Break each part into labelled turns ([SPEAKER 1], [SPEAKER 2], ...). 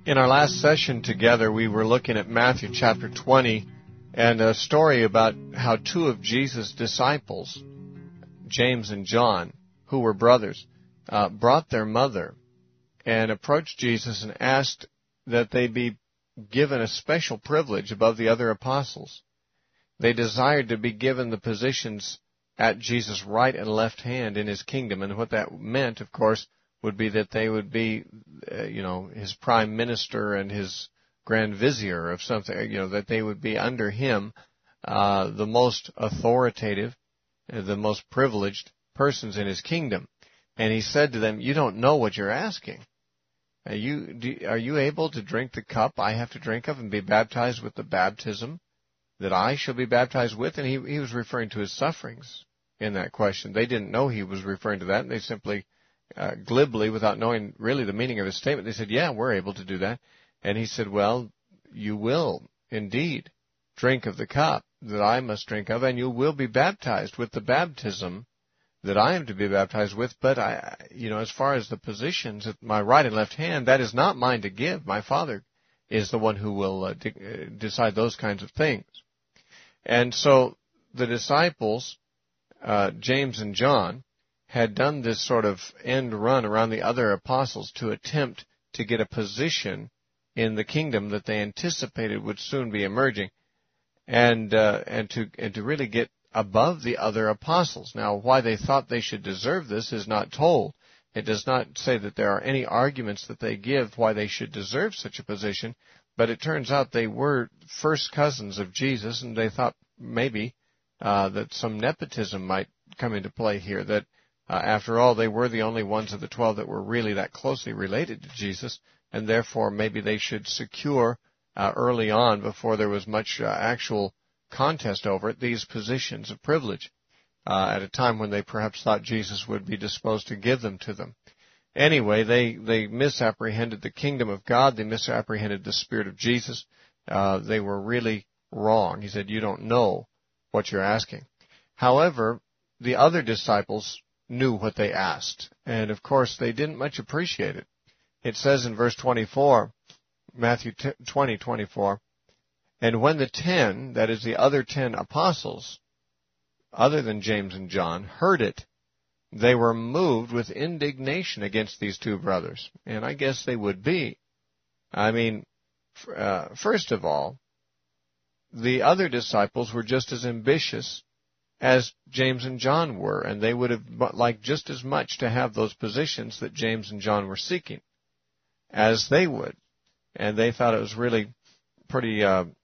[SPEAKER 1] In our last session together, we were looking at Matthew chapter 20 and a story about how two of Jesus' disciples, James and John, who were brothers, brought their mother and approached Jesus and asked that they be given a special privilege above the other apostles. They desired to be given the positions at Jesus' right and left hand in his kingdom, and what that meant, of course, would be that they would be, his prime minister and his grand vizier of something, that they would be under him, the most authoritative, the most privileged persons in his kingdom. And he said to them, you don't know what you're asking. Are you able to drink the cup I have to drink of and be baptized with the baptism that I shall be baptized with? And he was referring to his sufferings in that question. They didn't know he was referring to that, and they simply glibly, without knowing really the meaning of his statement, they said, yeah, we're able to do that. And he said, well, you will indeed drink of the cup that I must drink of, and you will be baptized with the baptism that I am to be baptized with. But as far as the positions at my right and left hand, that is not mine to give. My Father is the one who will decide those kinds of things. And so the disciples, James and John, had done this sort of end run around the other apostles to attempt to get a position in the kingdom that they anticipated would soon be emerging, and to really get above the other apostles. Now, why they thought they should deserve this is not told. It does not say that there are any arguments that they give why they should deserve such a position, but it turns out they were first cousins of Jesus, and they thought maybe that some nepotism might come into play here, that after all, they were the only ones of the 12 that were really that closely related to Jesus, and therefore maybe they should secure early on, before there was much actual contest over it, these positions of privilege at a time when they perhaps thought Jesus would be disposed to give them to them. Anyway, they misapprehended the kingdom of God. They misapprehended the Spirit of Jesus. They were really wrong. He said, you don't know what you're asking. However, the other disciples knew what they asked, and of course they didn't much appreciate it. It says in verse 24, Matthew 20:24, and when the 10, that is the other 10 apostles, other than James and John, heard it, they were moved with indignation against these two brothers. And I guess they would be. I mean, first of all, the other disciples were just as ambitious as James and John were, and they would have liked just as much to have those positions that James and John were seeking as they would. And they thought it was really pretty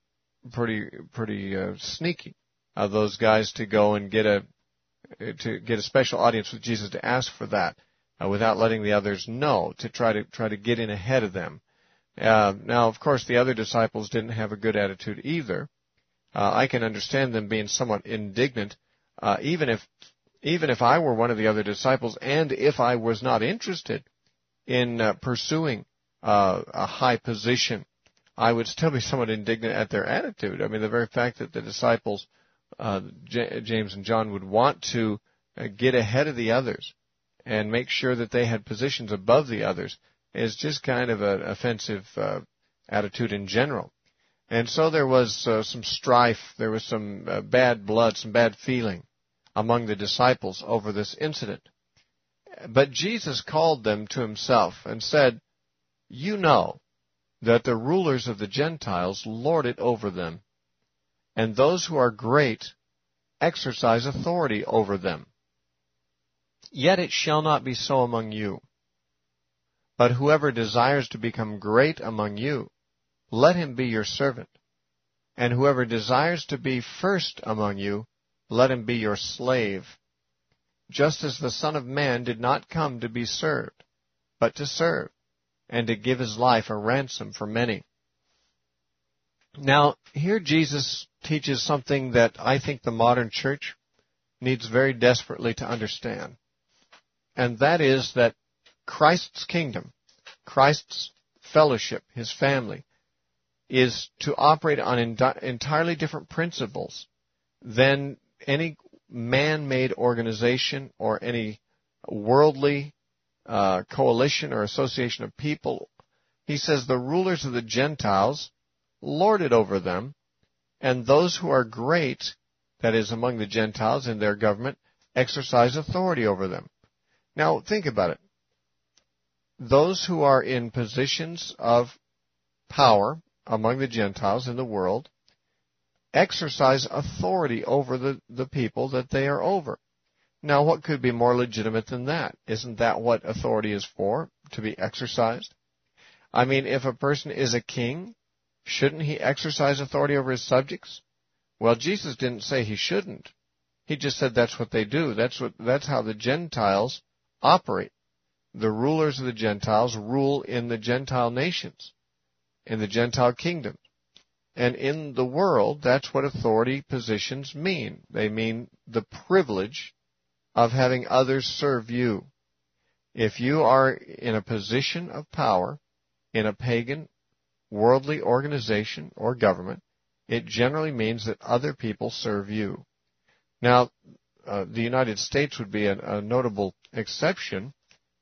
[SPEAKER 1] sneaky of those guys to go and get a special audience with Jesus, to ask for that without letting the others know, to try to get in ahead of them. Now, of course, the other disciples didn't have a good attitude either. I can understand them being somewhat indignant, even if I were one of the other disciples, and if I was not interested in pursuing a high position, I would still be somewhat indignant at their attitude. I mean, the very fact that the disciples, James and John, would want to get ahead of the others and make sure that they had positions above the others is just kind of an offensive attitude in general. And so there was some strife, there was some bad blood, some bad feeling among the disciples over this incident. But Jesus called them to himself and said, you know that the rulers of the Gentiles lord it over them, and those who are great exercise authority over them. Yet it shall not be so among you. But whoever desires to become great among you, let him be your servant. And whoever desires to be first among you, let him be your slave. Just as the Son of Man did not come to be served, but to serve, and to give his life a ransom for many. Now, here Jesus teaches something that I think the modern church needs very desperately to understand. And that is that Christ's kingdom, Christ's fellowship, his family, is to operate on entirely different principles than any man-made organization or any worldly coalition or association of people. He says, the rulers of the Gentiles lord it over them, and those who are great, that is, among the Gentiles in their government, exercise authority over them. Now, think about it. Those who are in positions of power among the Gentiles in the world exercise authority over the people that they are over. Now, what could be more legitimate than that? Isn't that what authority is for, to be exercised? I mean, if a person is a king, shouldn't he exercise authority over his subjects? Well, Jesus didn't say he shouldn't. He just said that's what they do. That's how the Gentiles operate. The rulers of the Gentiles rule in the Gentile nations, in the Gentile kingdom. And in the world, that's what authority positions mean. They mean the privilege of having others serve you. If you are in a position of power in a pagan, worldly organization or government, it generally means that other people serve you. Now, the United States would be a notable exception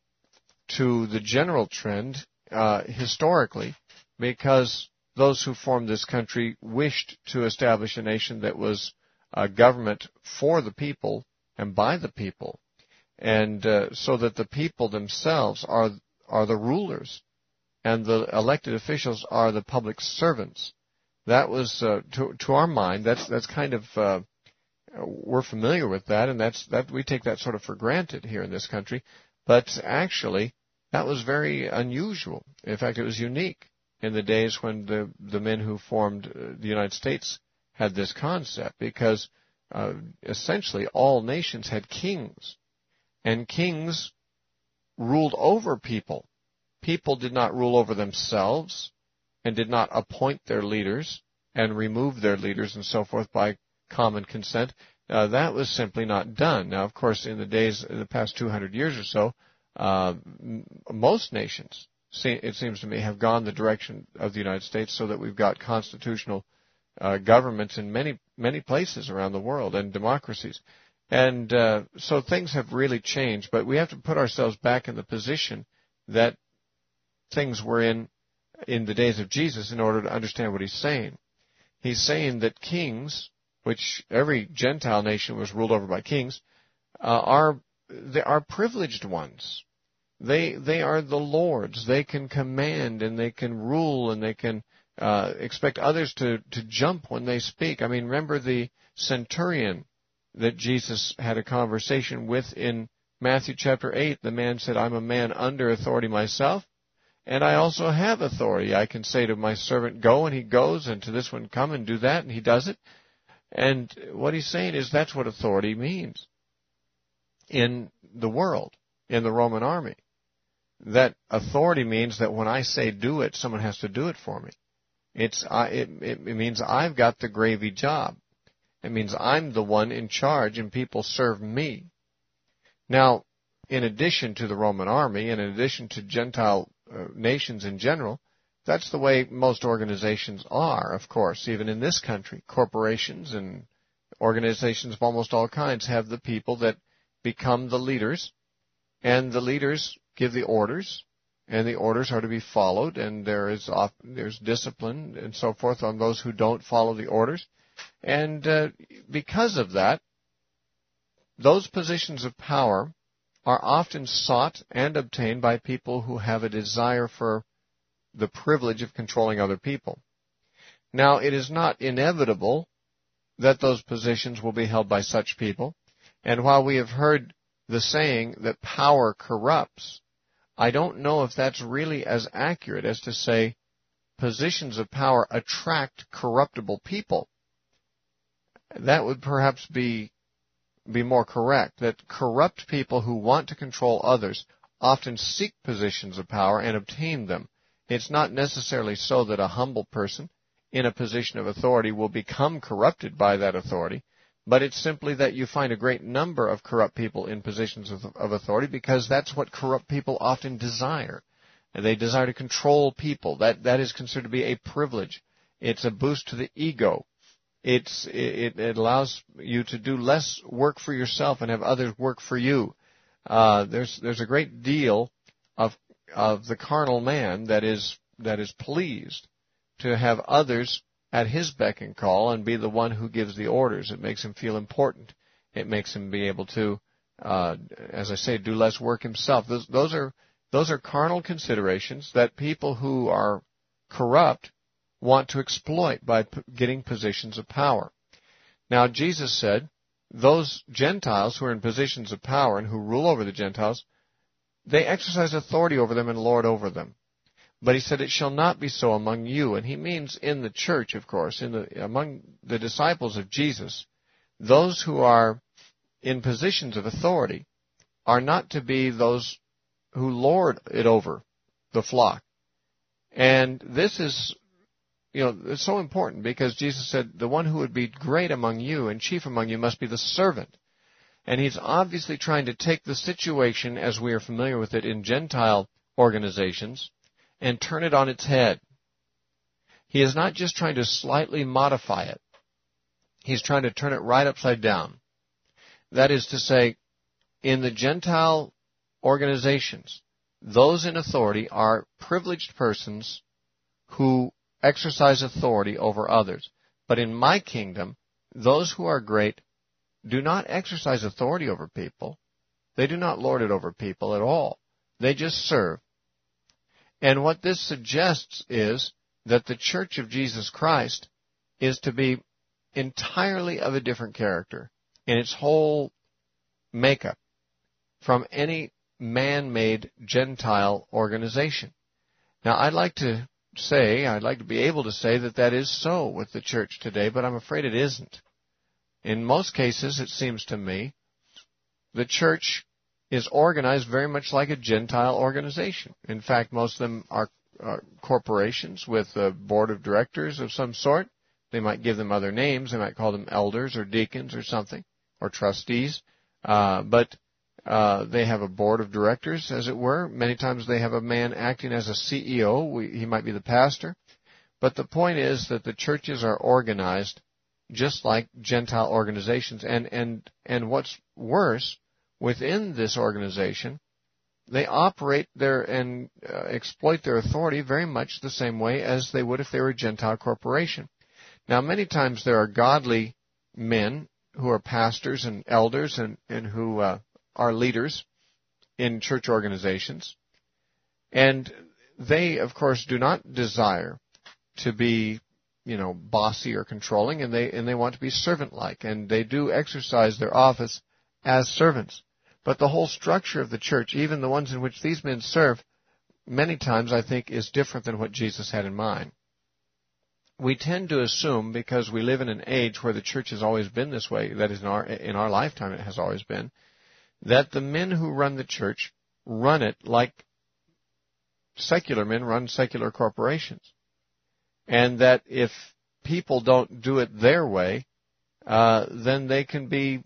[SPEAKER 1] to the general trend historically, because those who formed this country wished to establish a nation that was a government for the people and by the people, and so that the people themselves are the rulers, and the elected officials are the public servants. That was to our mind. That's kind of we're familiar with that, and that we take that sort of for granted here in this country. But actually, that was very unusual. In fact, it was unique in the days when the men who formed the United States had this concept, because essentially all nations had kings, and kings ruled over people. People did not rule over themselves and did not appoint their leaders and remove their leaders and so forth by common consent. That was simply not done. Now, of course, in the past 200 years or so, most nations, it seems to me, have gone the direction of the United States, so that we've got constitutional governments in many places around the world, and democracies. And so things have really changed, but we have to put ourselves back in the position that things were in the days of Jesus in order to understand what he's saying. He's saying that kings, which every Gentile nation was ruled over by kings, are privileged ones. They are the lords. They can command, and they can rule, and they can expect others to jump when they speak. I mean, remember the centurion that Jesus had a conversation with in Matthew chapter 8. The man said, I'm a man under authority myself, and I also have authority. I can say to my servant, go, and he goes, and to this one, come and do that, and he does it. And what he's saying is that's what authority means in the world, in the Roman army. That authority means that when I say do it, someone has to do it for me. It means I've got the gravy job. It means I'm the one in charge, and people serve me. Now, in addition to the Roman army, and in addition to Gentile nations in general, that's the way most organizations are, of course, even in this country. Corporations and organizations of almost all kinds have the people that become the leaders, and the leaders give the orders, and the orders are to be followed, and there's discipline and so forth on those who don't follow the orders. And because of that, those positions of power are often sought and obtained by people who have a desire for the privilege of controlling other people. Now, it is not inevitable that those positions will be held by such people. And while we have heard the saying that power corrupts, I don't know if that's really as accurate as to say positions of power attract corruptible people. That would perhaps be more correct, that corrupt people who want to control others often seek positions of power and obtain them. It's not necessarily so that a humble person in a position of authority will become corrupted by that authority, but it's simply that you find a great number of corrupt people in positions of authority, because that's what corrupt people often desire. And they desire to control people. That is considered to be a privilege. It's a boost to the ego. It allows you to do less work for yourself and have others work for you. There's a great deal of the carnal man that is that is pleased to have others at his beck and call and be the one who gives the orders. It makes him feel important. It makes him be able to, as I say, do less work himself. Those are carnal considerations that people who are corrupt want to exploit by getting positions of power. Now, Jesus said, those Gentiles who are in positions of power and who rule over the Gentiles, they exercise authority over them and lord over them. But he said, it shall not be so among you. And he means in the church, of course, among the disciples of Jesus, those who are in positions of authority are not to be those who lord it over the flock. And this is, it's so important because Jesus said, the one who would be great among you and chief among you must be the servant. And he's obviously trying to take the situation as we are familiar with it in Gentile organizations and turn it on its head. He is not just trying to slightly modify it. He's trying to turn it right upside down. That is to say, in the Gentile organizations, those in authority are privileged persons who exercise authority over others. But in my kingdom, those who are great do not exercise authority over people. They do not lord it over people at all. They just serve. And what this suggests is that the Church of Jesus Christ is to be entirely of a different character in its whole makeup from any man-made Gentile organization. Now, I'd like to be able to say that is so with the church today, but I'm afraid it isn't. In most cases, it seems to me, the church is organized very much like a Gentile organization. In fact, most of them are corporations with a board of directors of some sort. They might give them other names. They might call them elders or deacons or something, or trustees. But they have a board of directors, as it were. Many times they have a man acting as a CEO. He might be the pastor. But the point is that the churches are organized just like Gentile organizations. And what's worse, within this organization, they operate and exploit their authority very much the same way as they would if they were a Gentile corporation. Now, many times there are godly men who are pastors and elders and who are leaders in church organizations. And they, of course, do not desire to be, bossy or controlling, and they want to be servant-like, and they do exercise their office as servants. But the whole structure of the church, even the ones in which these men serve, many times I think is different than what Jesus had in mind. We tend to assume, because we live in an age where the church has always been this way, that is, in our lifetime it has always been, that the men who run the church run it like secular men run secular corporations. And that if people don't do it their way, then they can be,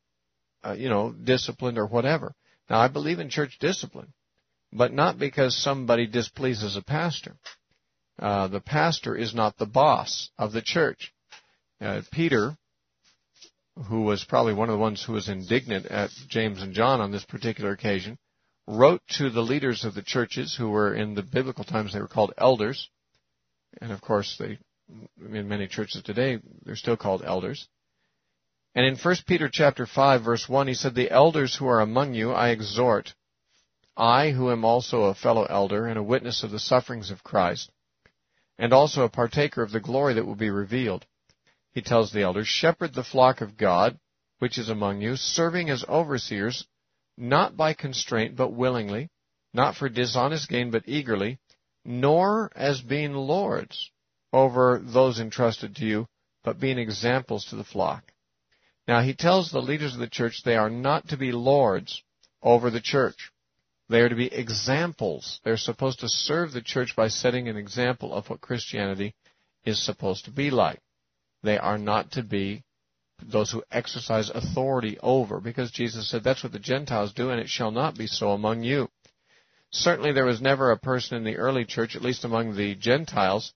[SPEAKER 1] disciplined or whatever. Now, I believe in church discipline, but not because somebody displeases a pastor. The pastor is not the boss of the church. Peter, who was probably one of the ones who was indignant at James and John on this particular occasion, wrote to the leaders of the churches, who were in the biblical times, they were called elders. And of course, in many churches today, they're still called elders. And in 1 Peter chapter 5, verse 1, he said, "The elders who are among you I exhort, I who am also a fellow elder and a witness of the sufferings of Christ, and also a partaker of the glory that will be revealed." He tells the elders, "Shepherd the flock of God, which is among you, serving as overseers, not by constraint, but willingly, not for dishonest gain, but eagerly, nor as being lords over those entrusted to you, but being examples to the flock." Now, he tells the leaders of the church they are not to be lords over the church. They are to be examples. They're supposed to serve the church by setting an example of what Christianity is supposed to be like. They are not to be those who exercise authority over, because Jesus said that's what the Gentiles do, and it shall not be so among you. Certainly there was never a person in the early church, at least among the Gentiles,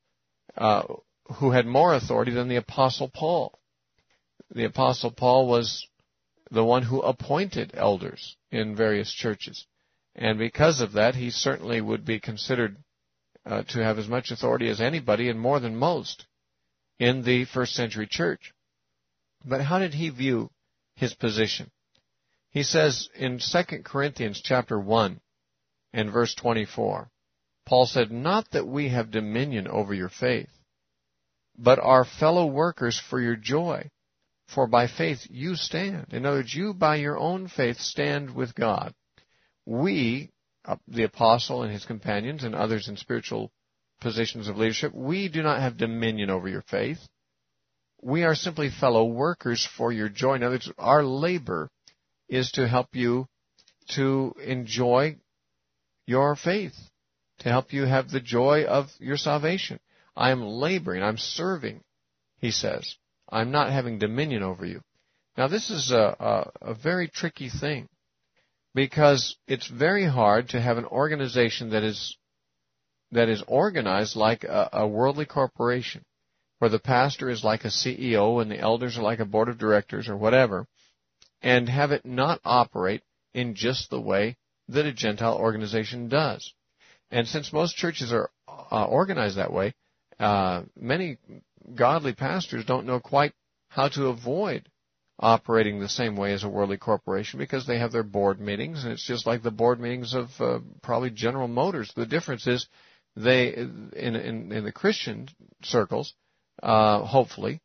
[SPEAKER 1] who had more authority than the Apostle Paul. The Apostle Paul was the one who appointed elders in various churches. And because of that, he certainly would be considered to have as much authority as anybody and more than most in the first century church. But how did he view his position? He says in 2 Corinthians chapter 1 and verse 24, Paul said, "Not that we have dominion over your faith, but are fellow workers for your joy. For by faith you stand." In other words, you by your own faith stand with God. We, the apostle and his companions and others in spiritual positions of leadership, we do not have dominion over your faith. We are simply fellow workers for your joy. In other words, our labor is to help you to enjoy your faith, to help you have the joy of your salvation. I am laboring, I'm serving, he says. I'm not having dominion over you. Now this is a very tricky thing, because it's very hard to have an organization that is organized like a worldly corporation, where the pastor is like a CEO and the elders are like a board of directors or whatever, and have it not operate in just the way that a Gentile organization does. And since most churches are organized that way, many godly pastors don't know quite how to avoid operating the same way as a worldly corporation, because they have their board meetings, and it's just like the board meetings of probably General Motors. The difference is they, in the Christian circles, hopefully,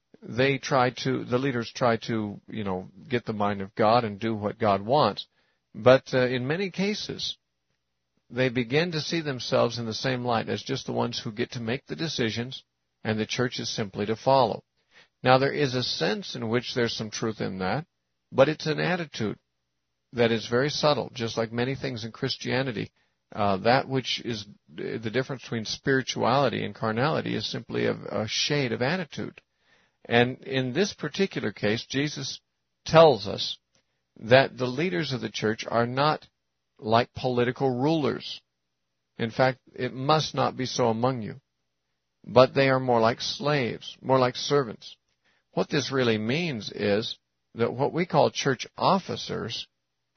[SPEAKER 1] the leaders try to, get the mind of God and do what God wants. But in many cases, they begin to see themselves in the same light as just the ones who get to make the decisions, and the church is simply to follow. Now, there is a sense in which there's some truth in that, but it's an attitude that is very subtle, just like many things in Christianity. That which is the difference between spirituality and carnality is simply a shade of attitude. And in this particular case, Jesus tells us that the leaders of the church are not like political rulers. In fact, it must not be so among you. But they are more like slaves, more like servants. What this really means is that what we call church officers,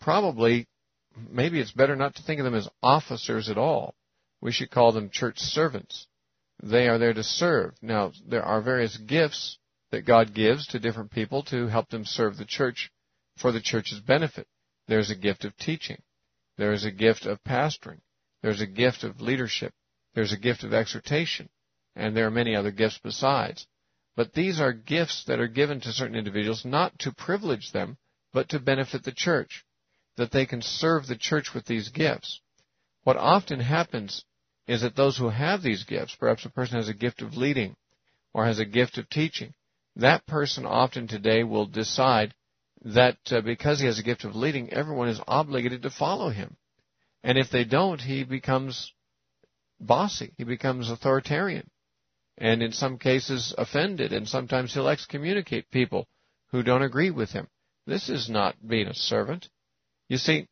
[SPEAKER 1] maybe it's better not to think of them as officers at all. We should call them church servants. They are there to serve. Now, there are various gifts that God gives to different people to help them serve the church for the church's benefit. There's a gift of teaching. There is a gift of pastoring. There's a gift of leadership. There's a gift of exhortation. And there are many other gifts besides. But these are gifts that are given to certain individuals not to privilege them, but to benefit the church, that they can serve the church with these gifts. What often happens is that those who have these gifts, perhaps a person has a gift of leading or has a gift of teaching, that person often today will decide that because he has a gift of leading, everyone is obligated to follow him. And if they don't, he becomes bossy. He becomes authoritarian. And in some cases offended. And sometimes he'll excommunicate people who don't agree with him. This is not being a servant. You see,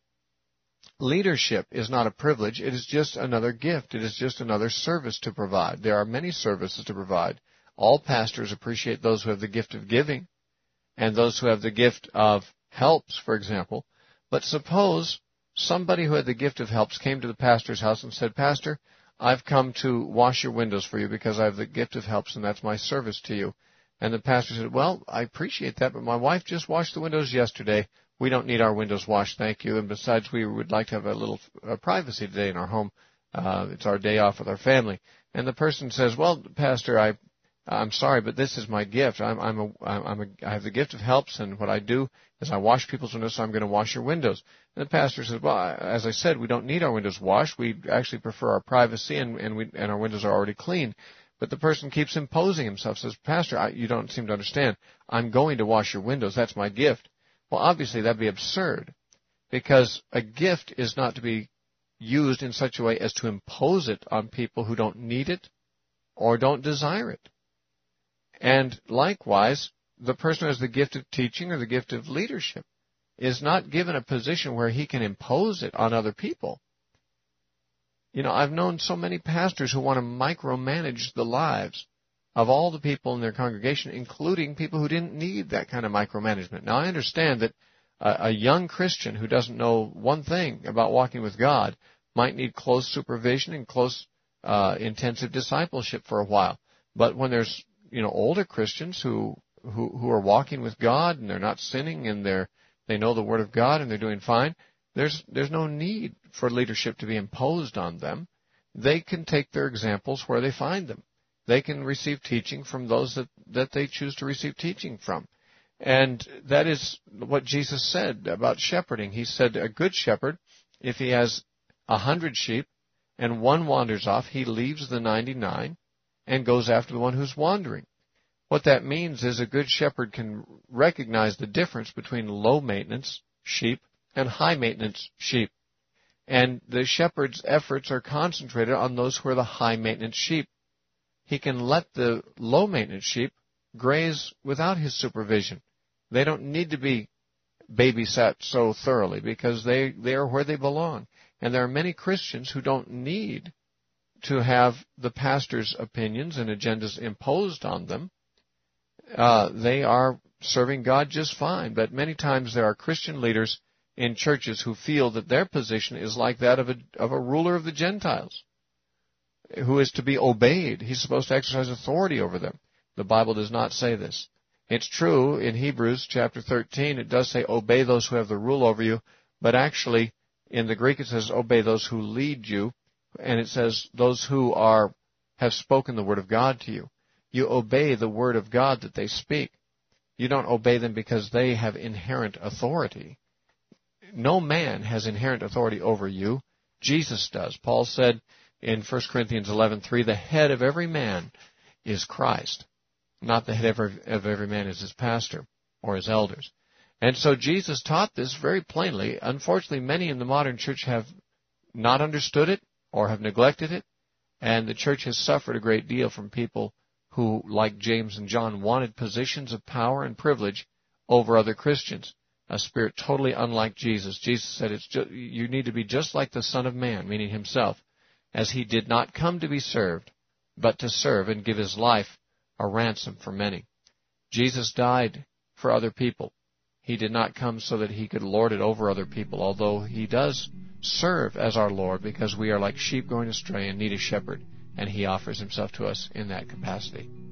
[SPEAKER 1] leadership is not a privilege. It is just another gift. It is just another service to provide. There are many services to provide. All pastors appreciate those who have the gift of giving and those who have the gift of helps, for example. But suppose somebody who had the gift of helps came to the pastor's house and said, "Pastor, I've come to wash your windows for you because I have the gift of helps, and that's my service to you." And the pastor said, "Well, I appreciate that, but my wife just washed the windows yesterday. We don't need our windows washed, thank you. And besides, we would like to have a little privacy today in our home. It's our day off with our family." And the person says, "Well, Pastor, I'm sorry, but this is my gift. I have the gift of helps, and what I do is I wash people's windows, so I'm going to wash your windows." And the pastor says, "Well, as I said, we don't need our windows washed. We actually prefer our privacy, and our windows are already clean." But the person keeps imposing himself, says, "Pastor, you don't seem to understand. I'm going to wash your windows. That's my gift." Well, obviously, that'd be absurd, because a gift is not to be used in such a way as to impose it on people who don't need it or don't desire it. And likewise, the person who has the gift of teaching or the gift of leadership is not given a position where he can impose it on other people. I've known so many pastors who want to micromanage the lives of all the people in their congregation, including people who didn't need that kind of micromanagement. Now, I understand that a young Christian who doesn't know one thing about walking with God might need close supervision and close intensive discipleship for a while. But when there's, older Christians who are walking with God and they're not sinning and they know the Word of God and they're doing fine, there's no need for leadership to be imposed on them. They can take their examples where they find them. They can receive teaching from those that they choose to receive teaching from. And that is what Jesus said about shepherding. He said a good shepherd, if he has 100 sheep and one wanders off, he leaves the 99 and goes after the one who's wandering. What that means is a good shepherd can recognize the difference between low-maintenance sheep and high-maintenance sheep. And the shepherd's efforts are concentrated on those who are the high-maintenance sheep. He can let the low-maintenance sheep graze without his supervision. They don't need to be babysat so thoroughly because they are where they belong. And there are many Christians who don't need to have the pastor's opinions and agendas imposed on them. They are serving God just fine. But many times there are Christian leaders in churches who feel that their position is like that of a ruler of the Gentiles, who is to be obeyed. He's supposed to exercise authority over them. The Bible does not say this. It's true in Hebrews chapter 13, it does say obey those who have the rule over you, but actually in the Greek it says obey those who lead you, and it says those who have spoken the word of God to you. You obey the word of God that they speak. You don't obey them because they have inherent authority. No man has inherent authority over you. Jesus does. Paul said in 1 Corinthians 11:3, the head of every man is Christ. Not the head of every man is his pastor or his elders. And so Jesus taught this very plainly. Unfortunately, many in the modern church have not understood it or have neglected it, and the church has suffered a great deal from people who, like James and John, wanted positions of power and privilege over other Christians, a spirit totally unlike Jesus. Jesus said you need to be just like the Son of Man, meaning himself, as he did not come to be served, but to serve and give his life a ransom for many. Jesus died for other people. He did not come so that he could lord it over other people, although he does serve as our Lord because we are like sheep going astray and need a shepherd, and he offers himself to us in that capacity.